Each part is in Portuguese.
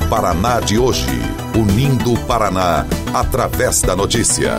Paraná de hoje, unindo o Paraná através da notícia.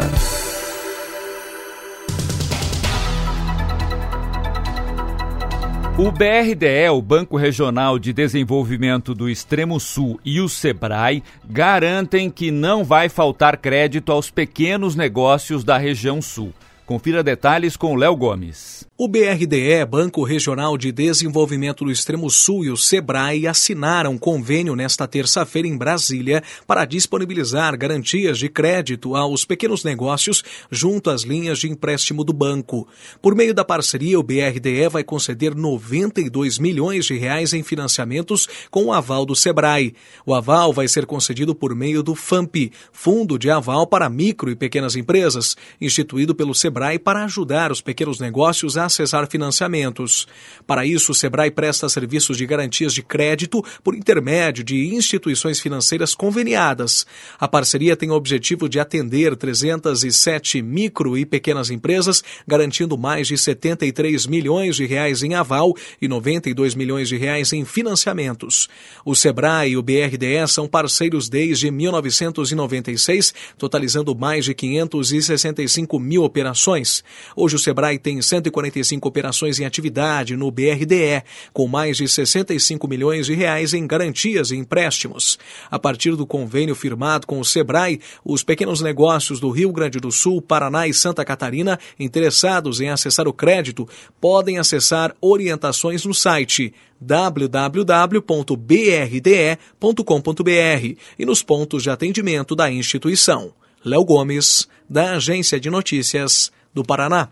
O BRDE, o Banco Regional de Desenvolvimento do Extremo Sul, e o Sebrae garantem que não vai faltar crédito aos pequenos negócios da região sul. Confira detalhes com Léo Gomes. O BRDE, Banco Regional de Desenvolvimento do Extremo Sul, e o Sebrae assinaram um convênio nesta terça-feira em Brasília para disponibilizar garantias de crédito aos pequenos negócios junto às linhas de empréstimo do banco. Por meio da parceria, o BRDE vai conceder 92 milhões de reais em financiamentos com o aval do Sebrae. O aval vai ser concedido por meio do FAMP, Fundo de Aval para Micro e Pequenas Empresas, instituído pelo Sebrae para ajudar os pequenos negócios a acessar financiamentos. Para isso, o Sebrae presta serviços de garantias de crédito por intermédio de instituições financeiras conveniadas. A parceria tem o objetivo de atender 307 micro e pequenas empresas, garantindo mais de 73 milhões de reais em aval e 92 milhões de reais em financiamentos. O Sebrae e o BRDE são parceiros desde 1996, totalizando mais de 565 mil operações. Hoje o Sebrae tem 145 operações em atividade no BRDE, com mais de 65 milhões de reais em garantias e empréstimos. A partir do convênio firmado com o Sebrae, os pequenos negócios do Rio Grande do Sul, Paraná e Santa Catarina interessados em acessar o crédito podem acessar orientações no site www.brde.com.br e nos pontos de atendimento da instituição. Léo Gomes, da Agência de Notícias do Paraná.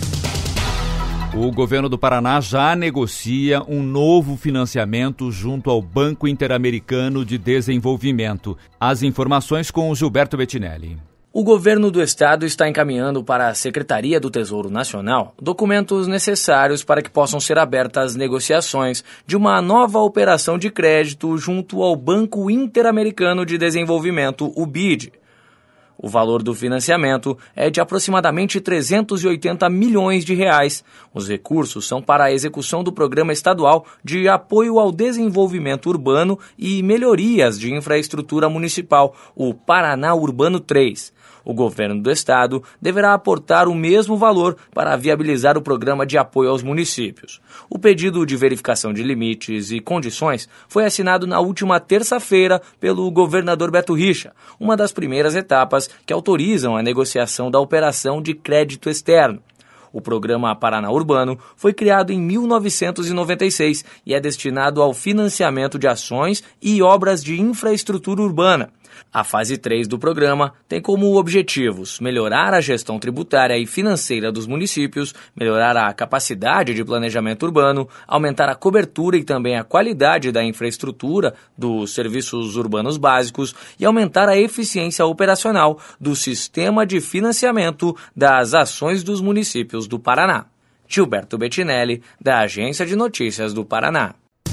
O governo do Paraná já negocia um novo financiamento junto ao Banco Interamericano de Desenvolvimento. As informações com o Gilberto Bettinelli. O governo do estado está encaminhando para a Secretaria do Tesouro Nacional documentos necessários para que possam ser abertas negociações de uma nova operação de crédito junto ao Banco Interamericano de Desenvolvimento, o BID. O valor do financiamento é de aproximadamente 380 milhões de reais. Os recursos são para a execução do Programa Estadual de Apoio ao Desenvolvimento Urbano e Melhorias de Infraestrutura Municipal, o Paraná Urbano 3. O governo do estado deverá aportar o mesmo valor para viabilizar o programa de apoio aos municípios. O pedido de verificação de limites e condições foi assinado na última terça-feira pelo governador Beto Richa, uma das primeiras etapas que autorizam a negociação da operação de crédito externo. O programa Paraná Urbano foi criado em 1996 e é destinado ao financiamento de ações e obras de infraestrutura urbana. A fase 3 do programa tem como objetivos melhorar a gestão tributária e financeira dos municípios, melhorar a capacidade de planejamento urbano, aumentar a cobertura e também a qualidade da infraestrutura dos serviços urbanos básicos e aumentar a eficiência operacional do sistema de financiamento das ações dos municípios do Paraná. Gilberto Bettinelli, da Agência de Notícias do Paraná.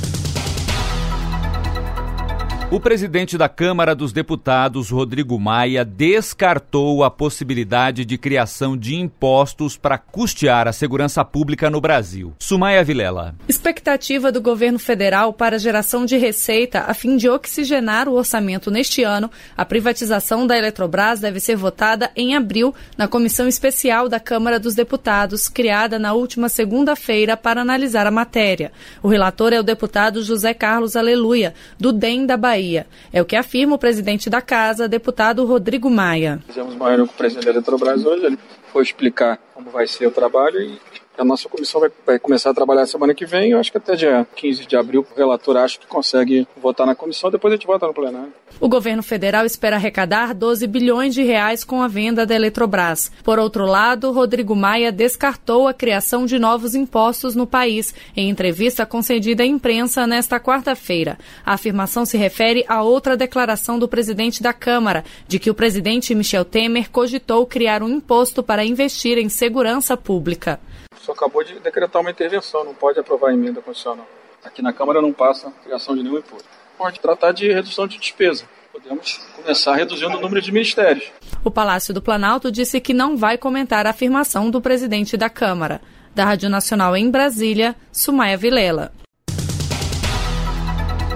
O presidente da Câmara dos Deputados, Rodrigo Maia, descartou a possibilidade de criação de impostos para custear a segurança pública no Brasil. Sumaia Vilela. Expectativa do governo federal para a geração de receita a fim de oxigenar o orçamento neste ano, a privatização da Eletrobras deve ser votada em abril na Comissão Especial da Câmara dos Deputados, criada na última segunda-feira para analisar a matéria. O relator é o deputado José Carlos Aleluia, do DEM da Bahia. É o que afirma o presidente da Casa, deputado Rodrigo Maia. Fizemos uma reunião com o presidente da Eletrobras hoje, ele foi explicar como vai ser o trabalho e a nossa comissão vai começar a trabalhar semana que vem. Eu acho que até dia 15 de abril o relator acha que consegue votar na comissão, depois a gente vota no plenário. O governo federal espera arrecadar 12 bilhões de reais com a venda da Eletrobras. Por outro lado, Rodrigo Maia descartou a criação de novos impostos no país, em entrevista concedida à imprensa nesta quarta-feira. A afirmação se refere a outra declaração do presidente da Câmara, de que o presidente Michel Temer cogitou criar um imposto para investir em segurança pública. O senhor acabou de decretar uma intervenção, não pode aprovar a emenda constitucional. Aqui na Câmara não passa a criação de nenhum imposto. Pode tratar de redução de despesa. Podemos começar reduzindo o número de ministérios. O Palácio do Planalto disse que não vai comentar a afirmação do presidente da Câmara. Da Rádio Nacional em Brasília, Sumaia Vilela.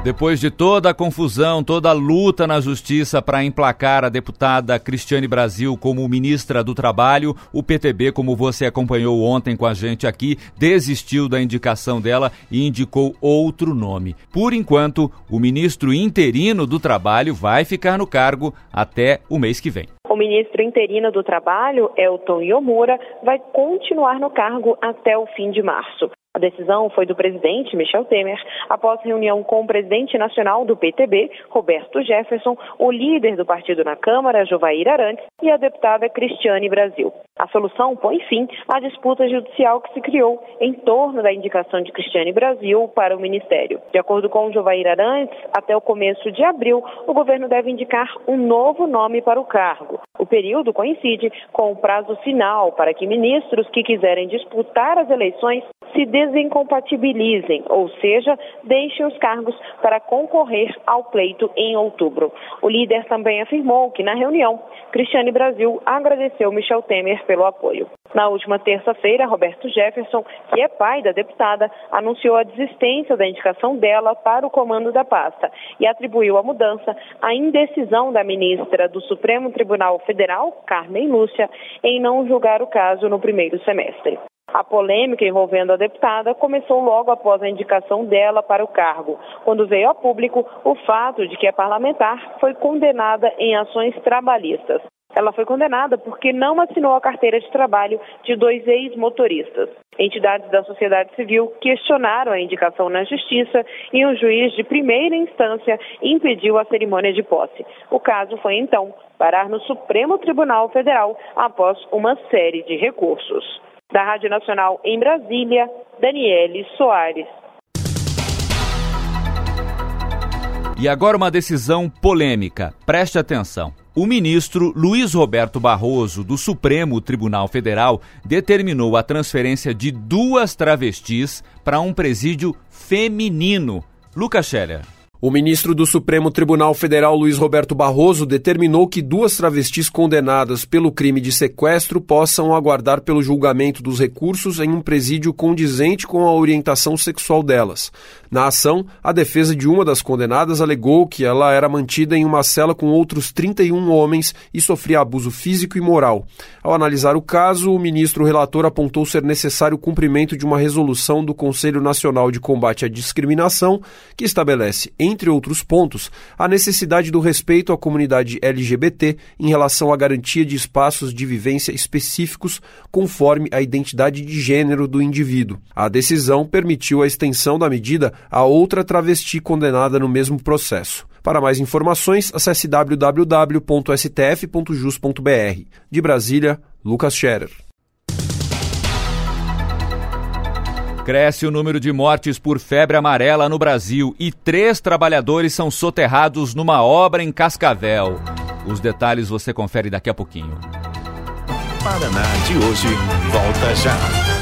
Depois de toda a confusão, toda a luta na justiça para emplacar a deputada Cristiane Brasil como ministra do Trabalho, o PTB, como você acompanhou ontem com a gente aqui, desistiu da indicação dela e indicou outro nome. Por enquanto, o ministro interino do Trabalho vai ficar no cargo até o mês que vem. O ministro interino do Trabalho, Elton Yomura, vai continuar no cargo até o fim de março. A decisão foi do presidente Michel Temer, após reunião com o presidente nacional do PTB, Roberto Jefferson, o líder do partido na Câmara, Jovair Arantes, e a deputada Cristiane Brasil. A solução põe fim à disputa judicial que se criou em torno da indicação de Cristiane Brasil para o ministério. De acordo com Jovair Arantes, até o começo de abril, o governo deve indicar um novo nome para o cargo. O período coincide com o prazo final para que ministros que quiserem disputar as eleições se desincompatibilizem, ou seja, deixem os cargos para concorrer ao pleito em outubro. O líder também afirmou que, na reunião, Cristiane Brasil agradeceu Michel Temer pelo apoio. Na última terça-feira, Roberto Jefferson, que é pai da deputada, anunciou a desistência da indicação dela para o comando da pasta e atribuiu a mudança à indecisão da ministra do Supremo Tribunal Federal, Carmen Lúcia, em não julgar o caso no primeiro semestre. A polêmica envolvendo a deputada começou logo após a indicação dela para o cargo, quando veio a público o fato de que a parlamentar foi condenada em ações trabalhistas. Ela foi condenada porque não assinou a carteira de trabalho de 2 ex-motoristas. Entidades da sociedade civil questionaram a indicação na justiça e um juiz de primeira instância impediu a cerimônia de posse. O caso foi, então, parar no Supremo Tribunal Federal após uma série de recursos. Da Rádio Nacional em Brasília, Daniele Soares. E agora uma decisão polêmica. Preste atenção. O ministro Luiz Roberto Barroso, do Supremo Tribunal Federal, determinou a transferência de 2 travestis para um presídio feminino. Lucas Scherer. O ministro do Supremo Tribunal Federal, Luiz Roberto Barroso, determinou que 2 travestis condenadas pelo crime de sequestro possam aguardar pelo julgamento dos recursos em um presídio condizente com a orientação sexual delas. Na ação, a defesa de uma das condenadas alegou que ela era mantida em uma cela com outros 31 homens e sofria abuso físico e moral. Ao analisar o caso, o ministro relator apontou ser necessário o cumprimento de uma resolução do Conselho Nacional de Combate à Discriminação, que estabelece, entre outros pontos, a necessidade do respeito à comunidade LGBT em relação à garantia de espaços de vivência específicos conforme a identidade de gênero do indivíduo. A decisão permitiu a extensão da medida a outra travesti condenada no mesmo processo. Para mais informações, acesse www.stf.jus.br. De Brasília, Lucas Scherer. Cresce o número de mortes por febre amarela no Brasil e 3 trabalhadores são soterrados numa obra em Cascavel. Os detalhes você confere daqui a pouquinho. Paraná de hoje volta já.